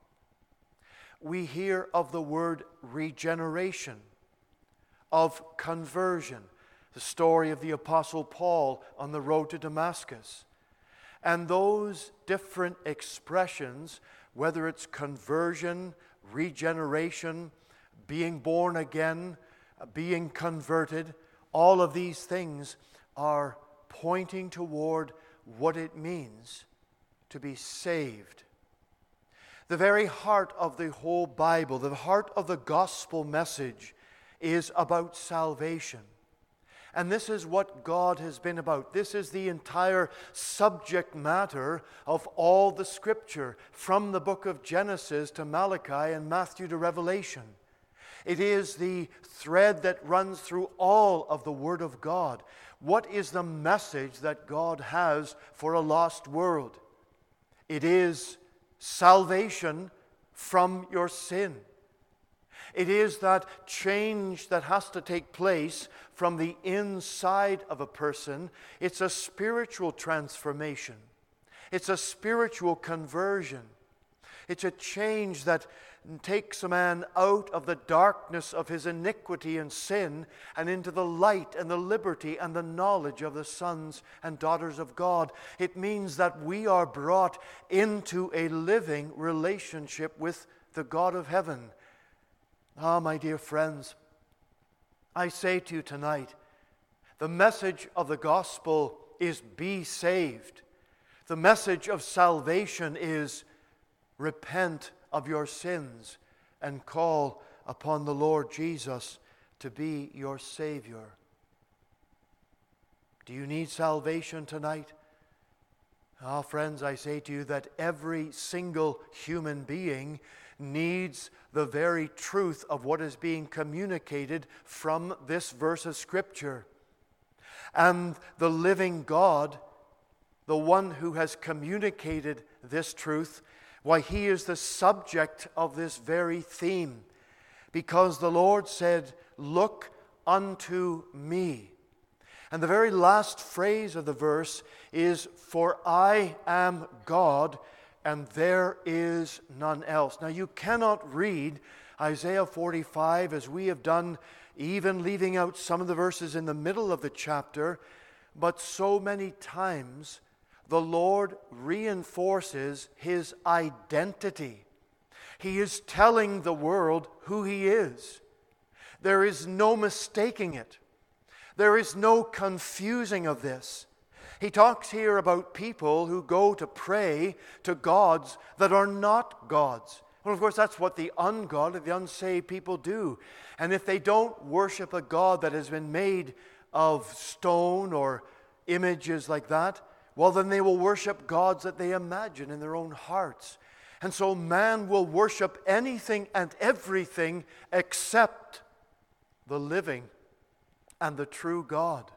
We hear of the word regeneration, of conversion, the story of the Apostle Paul on the road to Damascus. And those different expressions, whether it's conversion, regeneration, being born again, being converted, all of these things are pointing toward what it means to be saved. The very heart of the whole Bible, the heart of the gospel message is about salvation. And this is what God has been about. This is the entire subject matter of all the Scripture, from the book of Genesis to Malachi and Matthew to Revelation. It is the thread that runs through all of the Word of God. What is the message that God has for a lost world? It is salvation from your sin. It is that change that has to take place from the inside of a person. It's a spiritual transformation. It's a spiritual conversion. It's a change that takes a man out of the darkness of his iniquity and sin and into the light and the liberty and the knowledge of the sons and daughters of God. It means that we are brought into a living relationship with the God of heaven. Ah, my dear friends, I say to you tonight, the message of the gospel is be saved. The message of salvation is repent of your sins and call upon the Lord Jesus to be your Savior. Do you need salvation tonight? Ah, friends, I say to you that every single human being needs the very truth of what is being communicated from this verse of Scripture. And the living God, the one who has communicated this truth, why, He is the subject of this very theme. Because the Lord said, "Look unto me." And the very last phrase of the verse is, "For I am God, and there is none else." Now you cannot read Isaiah 45 as we have done, even leaving out some of the verses in the middle of the chapter, but so many times the Lord reinforces His identity. He is telling the world who He is. There is no mistaking it. There is no confusing of this. He talks here about people who go to pray to gods that are not gods. Well, of course, that's what the ungodly, the unsaved people do. And if they don't worship a God that has been made of stone or images like that, well, then they will worship gods that they imagine in their own hearts. And so man will worship anything and everything except the living and the true God.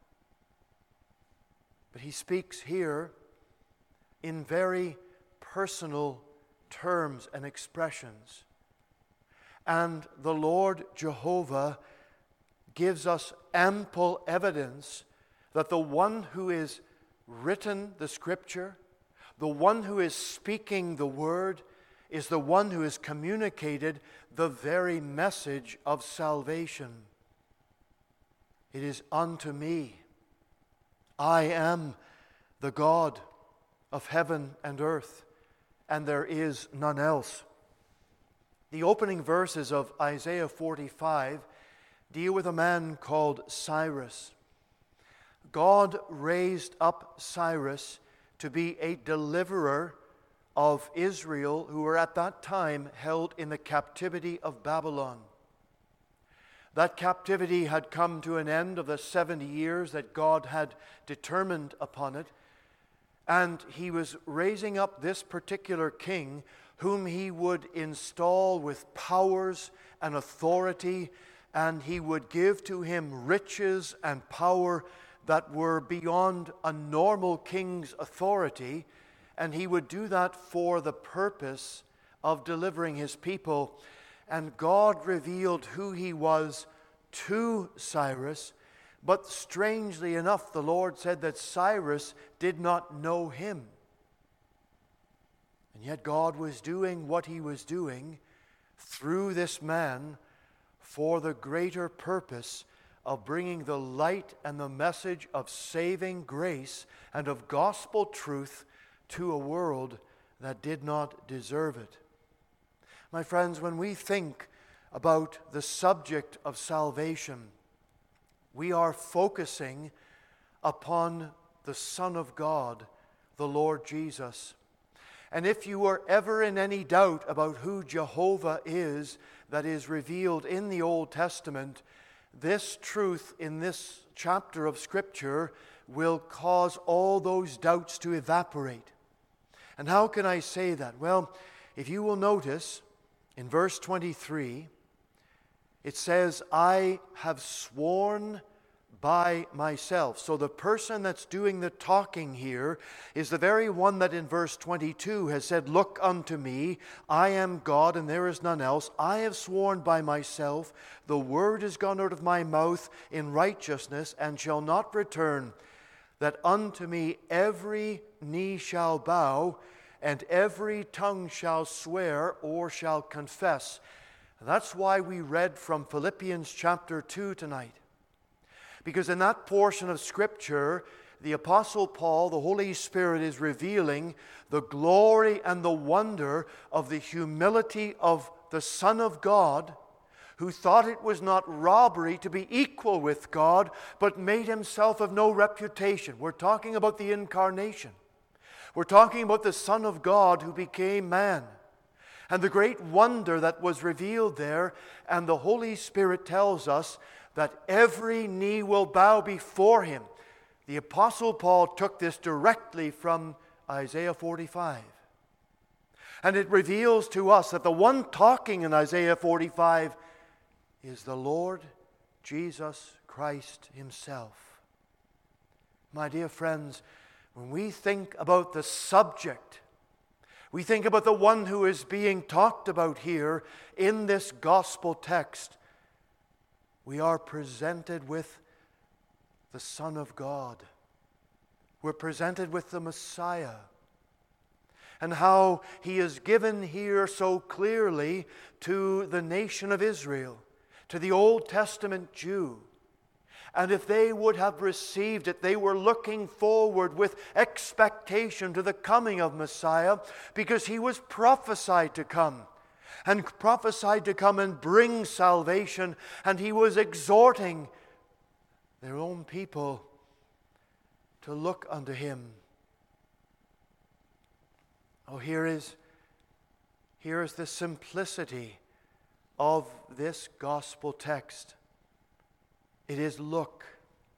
But he speaks here in very personal terms and expressions. And the Lord Jehovah gives us ample evidence that the one who is written the Scripture, the one who is speaking the Word, is the one who has communicated the very message of salvation. It is unto me. I am the God of heaven and earth, and there is none else. The opening verses of Isaiah 45 deal with a man called Cyrus. God raised up Cyrus to be a deliverer of Israel, who were at that time held in the captivity of Babylon. That captivity had come to an end of the 70 years that God had determined upon it. And He was raising up this particular king whom He would install with powers and authority, and He would give to him riches and power that were beyond a normal king's authority. And He would do that for the purpose of delivering His people. And God revealed who He was to Cyrus, but strangely enough, the Lord said that Cyrus did not know Him. And yet God was doing what He was doing through this man for the greater purpose of bringing the light and the message of saving grace and of gospel truth to a world that did not deserve it. My friends, when we think about the subject of salvation, we are focusing upon the Son of God, the Lord Jesus. And if you were ever in any doubt about who Jehovah is that is revealed in the Old Testament, this truth in this chapter of Scripture will cause all those doubts to evaporate. And how can I say that? Well, if you will notice, in verse 23, it says, "I have sworn by myself." So the person that's doing the talking here is the very one that in verse 22 has said, "Look unto me, I am God and there is none else. I have sworn by myself, the word is gone out of my mouth in righteousness and shall not return, that unto me every knee shall bow and every tongue shall swear or shall confess." And that's why we read from Philippians chapter 2 tonight. Because in that portion of Scripture, the Apostle Paul, the Holy Spirit, is revealing the glory and the wonder of the humility of the Son of God, who thought it was not robbery to be equal with God, but made himself of no reputation. We're talking about the incarnation. We're talking about the Son of God who became man, and the great wonder that was revealed there. And the Holy Spirit tells us that every knee will bow before him. The Apostle Paul took this directly from Isaiah 45. And it reveals to us that the one talking in Isaiah 45 is the Lord Jesus Christ himself. My dear friends, when we think about the subject, we think about the one who is being talked about here in this gospel text, we are presented with the Son of God. We're presented with the Messiah, and how he is given here so clearly to the nation of Israel, to the Old Testament Jew. And if they would have received it, they were looking forward with expectation to the coming of Messiah, because he was prophesied to come, and prophesied to come and bring salvation. And he was exhorting their own people to look unto him. Oh, here is the simplicity of this gospel text. It is look.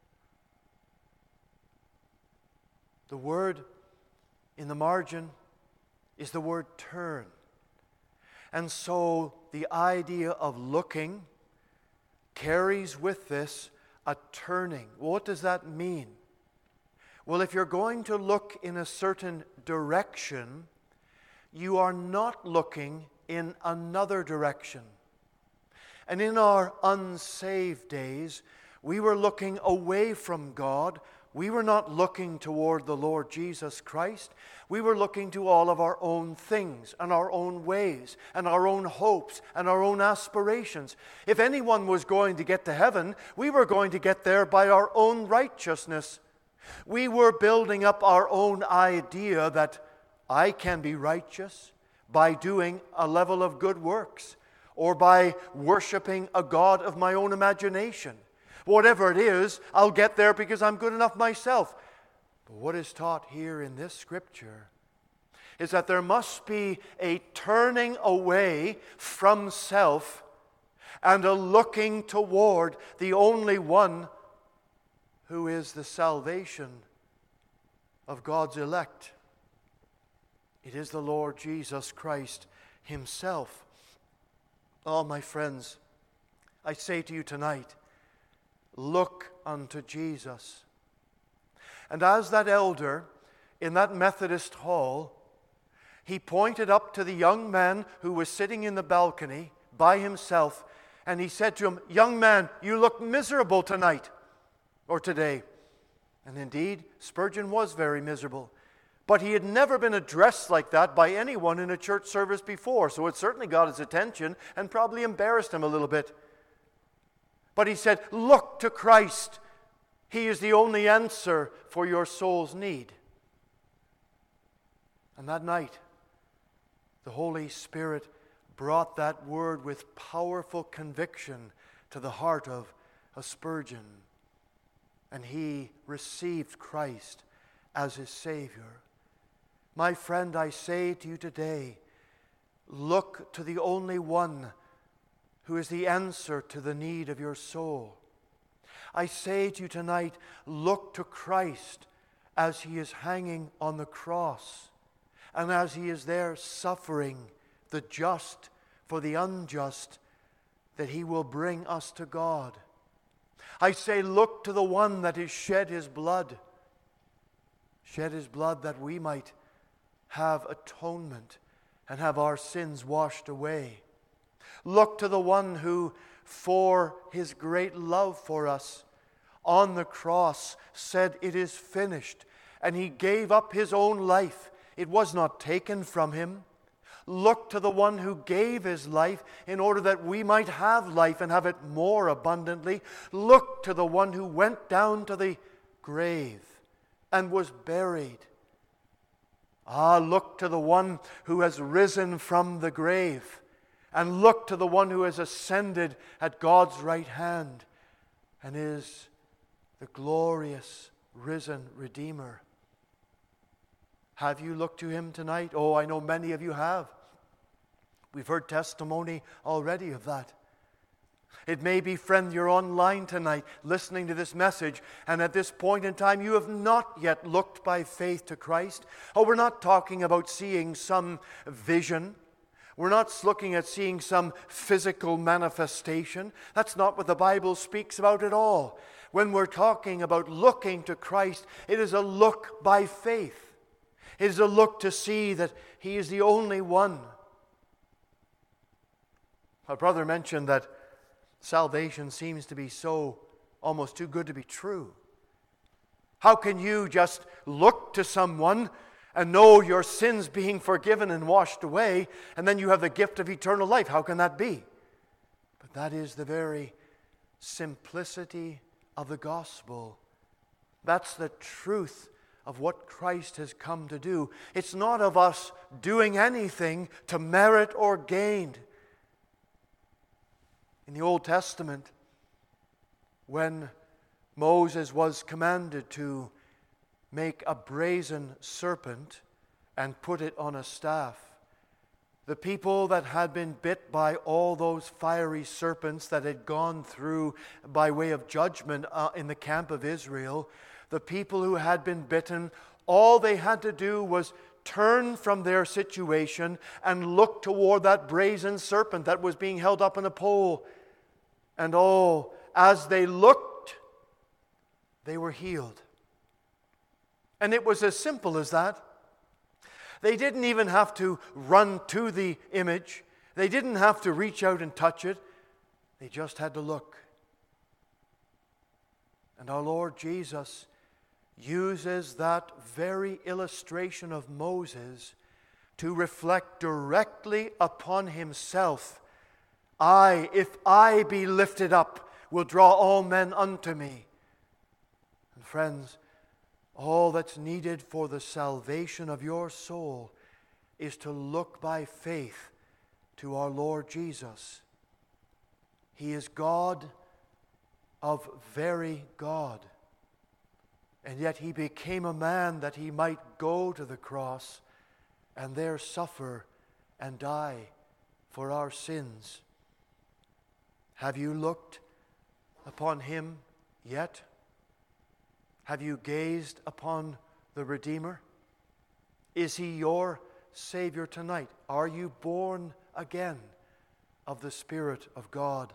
The word in the margin is the word turn. And so the idea of looking carries with this a turning. Well, what does that mean? Well, if you're going to look in a certain direction, you are not looking in another direction. And in our unsaved days, we were looking away from God. We were not looking toward the Lord Jesus Christ. We were looking to all of our own things and our own ways and our own hopes and our own aspirations. If anyone was going to get to heaven, we were going to get there by our own righteousness. We were building up our own idea that I can be righteous by doing a level of good works, or by worshiping a God of my own imagination. Whatever it is, I'll get there because I'm good enough myself. But what is taught here in this scripture is that there must be a turning away from self and a looking toward the only one who is the salvation of God's elect. It is the Lord Jesus Christ himself. Oh, my friends, I say to you tonight, look unto Jesus. And as that elder in that Methodist hall, he pointed up to the young man who was sitting in the balcony by himself, and he said to him, "Young man, you look miserable tonight," or today. And indeed, Spurgeon was very miserable. But he had never been addressed like that by anyone in a church service before, so it certainly got his attention and probably embarrassed him a little bit. But he said, "Look to Christ. He is the only answer for your soul's need." And that night, the Holy Spirit brought that word with powerful conviction to the heart of Spurgeon. And he received Christ as his Savior. My friend, I say to you today, look to the only one who is the answer to the need of your soul. I say to you tonight, look to Christ as he is hanging on the cross, and as he is there suffering the just for the unjust, that he will bring us to God. I say, look to the one that has shed his blood that we might have atonement and have our sins washed away. Look to the one who, for his great love for us, on the cross said, "It is finished," and he gave up his own life. It was not taken from him. Look to the one who gave his life in order that we might have life and have it more abundantly. Look to the one who went down to the grave and was buried. Ah, look to the one who has risen from the grave, and look to the one who has ascended at God's right hand and is the glorious risen Redeemer. Have you looked to him tonight? Oh, I know many of you have. We've heard testimony already of that. It may be, friend, you're online tonight listening to this message, and at this point in time you have not yet looked by faith to Christ. Oh, we're not talking about seeing some vision. We're not looking at seeing some physical manifestation. That's not what the Bible speaks about at all. When we're talking about looking to Christ, it is a look by faith. It is a look to see that He is the only one. My brother mentioned that salvation seems to be so almost too good to be true. How can you just look to someone and know your sins being forgiven and washed away, and then you have the gift of eternal life? How can that be? But that is the very simplicity of the gospel. That's the truth of what Christ has come to do. It's not of us doing anything to merit or gain. In the Old Testament, when Moses was commanded to make a brazen serpent and put it on a staff, the people that had been bit by all those fiery serpents that had gone through by way of judgment in the camp of Israel, the people who had been bitten, all they had to do was turn from their situation and look toward that brazen serpent that was being held up on a pole. And oh, as they looked, they were healed. And it was as simple as that. They didn't even have to run to the image. They didn't have to reach out and touch it. They just had to look. And our Lord Jesus uses that very illustration of Moses to reflect directly upon Himself. If I be lifted up, will draw all men unto me. And friends, all that's needed for the salvation of your soul is to look by faith to our Lord Jesus. He is God of very God. And yet He became a man that He might go to the cross and there suffer and die for our sins. Have you looked upon Him yet? Have you gazed upon the Redeemer? Is He your Savior tonight? Are you born again of the Spirit of God?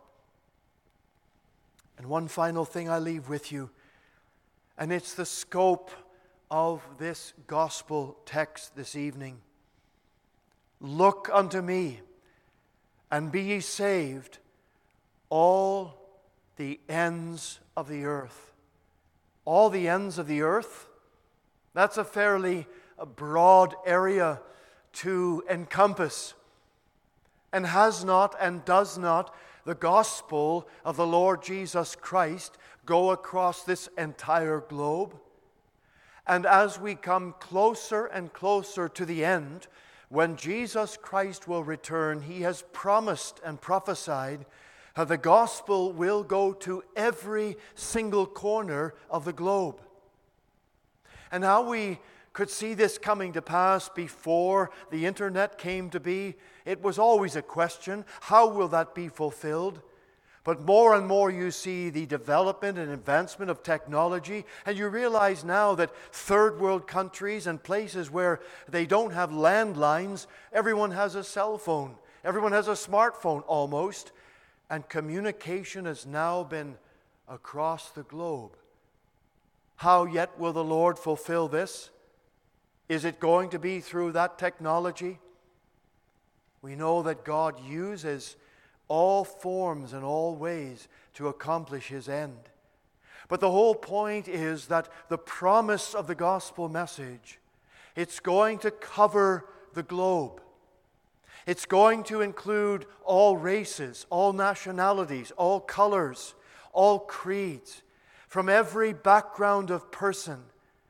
And one final thing I leave with you, and it's the scope of this gospel text this evening. Look unto me, and be ye saved, all the ends of the earth. All the ends of the earth? That's a fairly broad area to encompass. And has not and does not the gospel of the Lord Jesus Christ go across this entire globe? And as we come closer and closer to the end, when Jesus Christ will return, He has promised and prophesied the gospel will go to every single corner of the globe. And how we could see this coming to pass before the internet came to be, it was always a question, how will that be fulfilled? But more and more you see the development and advancement of technology, and you realize now that third world countries and places where they don't have landlines, everyone has a cell phone, everyone has a smartphone almost. And communication has now been across the globe. How yet will the Lord fulfill this? Is it going to be through that technology? We know that God uses all forms and all ways to accomplish His end. But the whole point is that the promise of the gospel message, it's going to cover the globe. It's going to include all races, all nationalities, all colors, all creeds, from every background of person.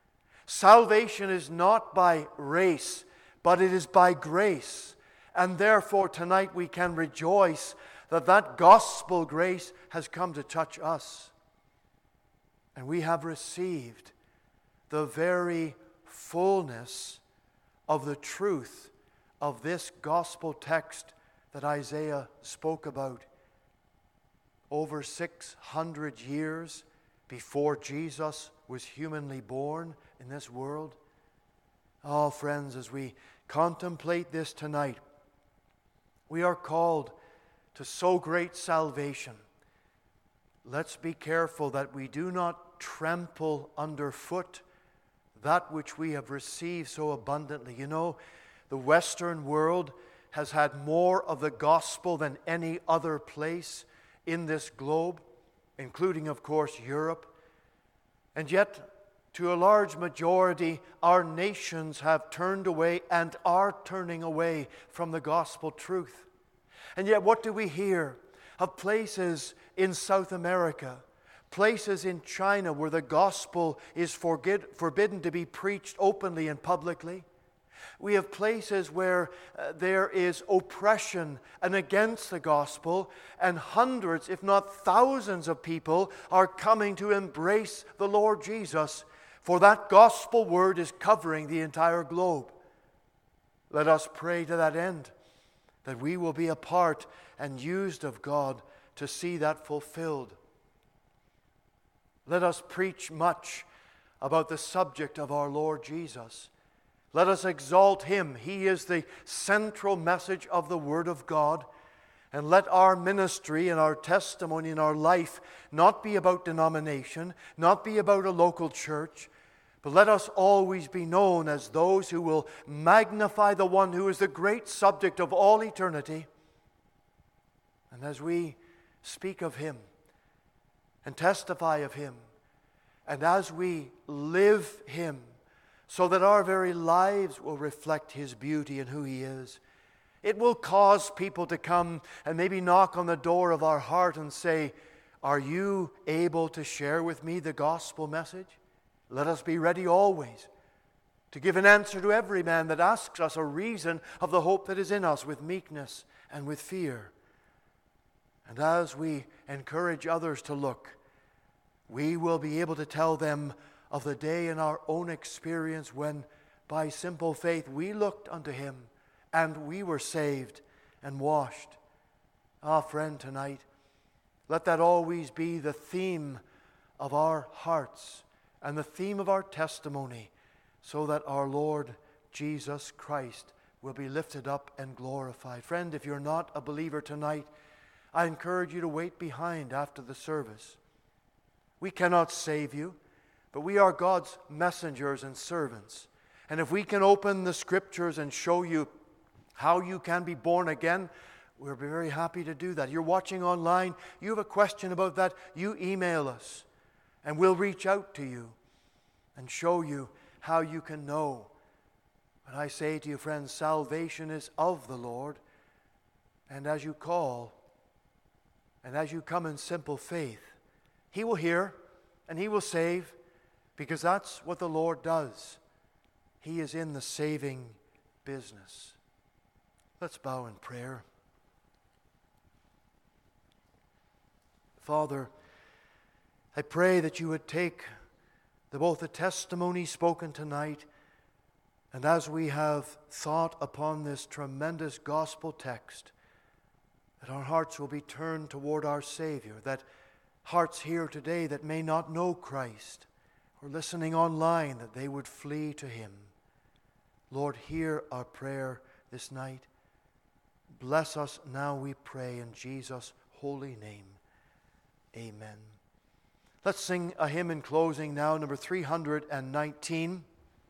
Salvation is not by race, but it is by grace. And therefore tonight we can rejoice that that gospel grace has come to touch us. And we have received the very fullness of the truth of this gospel text that Isaiah spoke about over 600 years before Jesus was humanly born in this world. Oh, friends, as we contemplate this tonight, we are called to so great salvation. Let's be careful that we do not trample underfoot that which we have received so abundantly. You know, the Western world has had more of the gospel than any other place in this globe, including, of course, Europe. And yet, to a large majority, our nations have turned away and are turning away from the gospel truth. And yet, what do we hear of places in South America, places in China where the gospel is forbidden to be preached openly and publicly? We have places where there is oppression and against the gospel, and hundreds, if not thousands of people are coming to embrace the Lord Jesus, for that gospel word is covering the entire globe. Let us pray to that end, that we will be a part and used of God to see that fulfilled. Let us preach much about the subject of our Lord Jesus. Let us exalt Him. He is the central message of the Word of God. And let our ministry and our testimony and our life not be about denomination, not be about a local church, but let us always be known as those who will magnify the one who is the great subject of all eternity. And as we speak of Him and testify of Him, and as we live Him, so that our very lives will reflect His beauty and who He is, it will cause people to come and maybe knock on the door of our heart and say, "Are you able to share with me the gospel message?" Let us be ready always to give an answer to every man that asks us a reason of the hope that is in us with meekness and with fear. And as we encourage others to look, we will be able to tell them of the day in our own experience when, by simple faith, we looked unto Him and we were saved and washed. Ah, friend, tonight, let that always be the theme of our hearts and the theme of our testimony, so that our Lord Jesus Christ will be lifted up and glorified. Friend, if you're not a believer tonight, I encourage you to wait behind after the service. We cannot save you, but we are God's messengers and servants. And if we can open the Scriptures and show you how you can be born again, we'll be very happy to do that. You're watching online, you have a question about that, you email us, and we'll reach out to you and show you how you can know. But I say to you, friends, salvation is of the Lord. And as you call, and as you come in simple faith, He will hear and He will save, because that's what the Lord does. He is in the saving business. Let's bow in prayer. Father, I pray that you would take both the testimony spoken tonight, and as we have thought upon this tremendous gospel text, that our hearts will be turned toward our Savior, that hearts here today that may not know Christ, or listening online, that they would flee to Him. Lord, hear our prayer this night. Bless us now, we pray, in Jesus' holy name. Amen. Let's sing a hymn in closing now, number 319.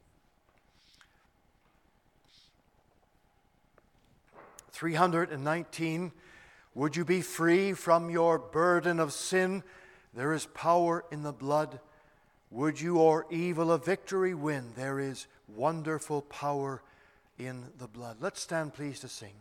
Would you be free from your burden of sin? There is power in the blood. Would you o'er evil a victory win? There is wonderful power in the blood. Let's stand, please, to sing.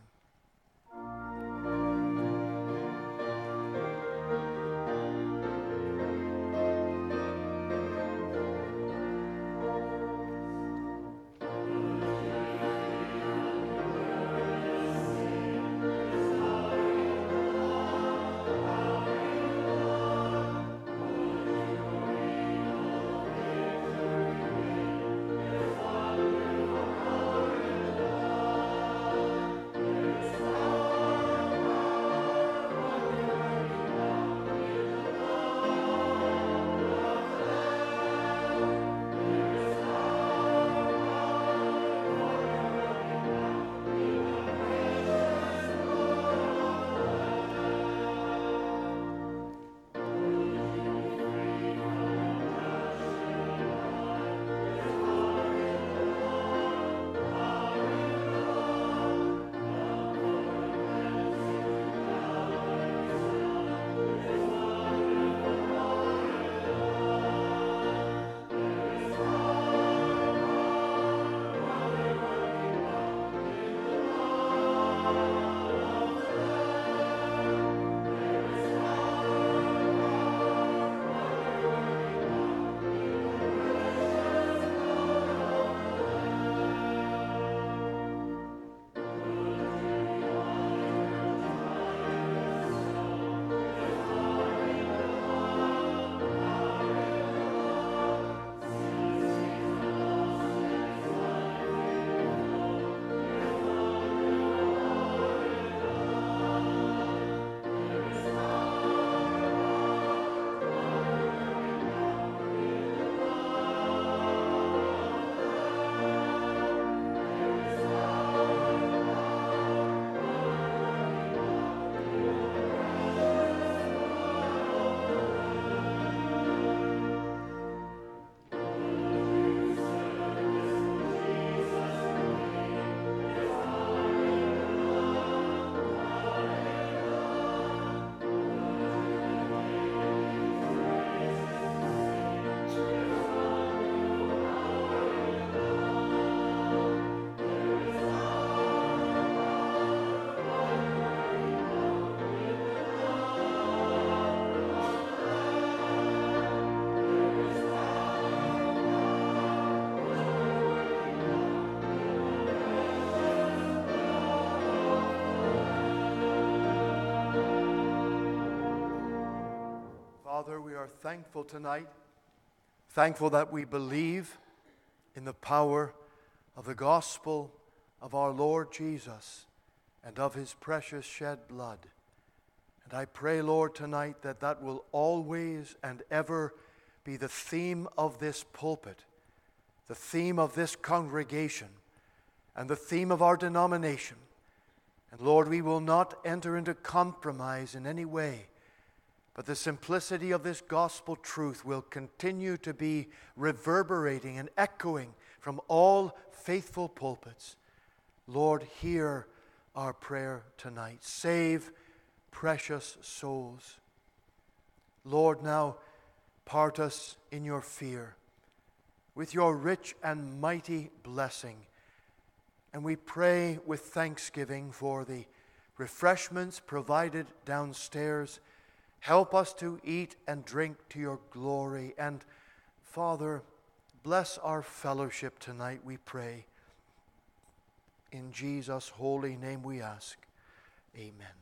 Father, we are thankful tonight, thankful that we believe in the power of the gospel of our Lord Jesus and of his precious shed blood. And I pray, Lord, tonight that that will always and ever be the theme of this pulpit, the theme of this congregation, and the theme of our denomination. And Lord, we will not enter into compromise in any way, but the simplicity of this gospel truth will continue to be reverberating and echoing from all faithful pulpits. Lord, hear our prayer tonight. Save precious souls. Lord, now part us in your fear with your rich and mighty blessing. And we pray with thanksgiving for the refreshments provided downstairs. Help us to eat and drink to your glory. And Father, bless our fellowship tonight, we pray. In Jesus' holy name we ask. Amen.